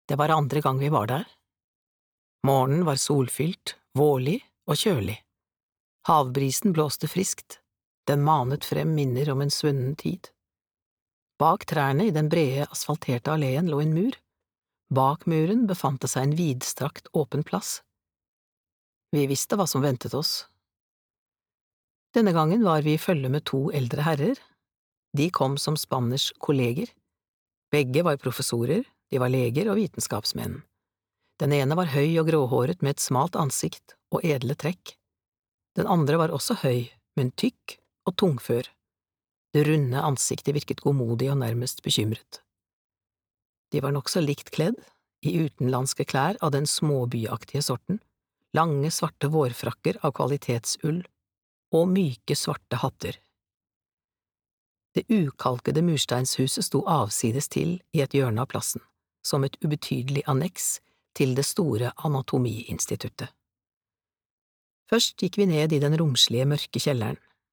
Det var andre gang vi var der. Morgenen var solfylt, vårlig og kjølig. Havbrisen blåste friskt, den manet frem minner om en svunnen tid. Bak trærne i den brede, asfalterte alleen lå en mur. Bak muren befant det seg en vidstrakt, åpen plass. Vi visste hva som ventet oss. Denne gangen var vi i følge med to eldre herrer. De kom som Spanners kolleger. Begge var professorer, de var leger og vitenskapsmenn. Den ene var høy og gråhåret med et smalt ansikt og edle trekk. Den andre var også høy, men tykk og tungfør. Det runde ansiktet virket godmodig og nærmest bekymret. De var nokså likt kledd, i utenlandske klær av den småbyaktige sorten, lange svarte vårfrakker av kvalitetsull og myke svarte hatter. Det ukalkede mursteinshuset sto avsides til i et hjørne av plassen, som et ubetydelig anneks til det store anatomiinstituttet. Først gikk vi ned i den romslige, mørke kjelleren.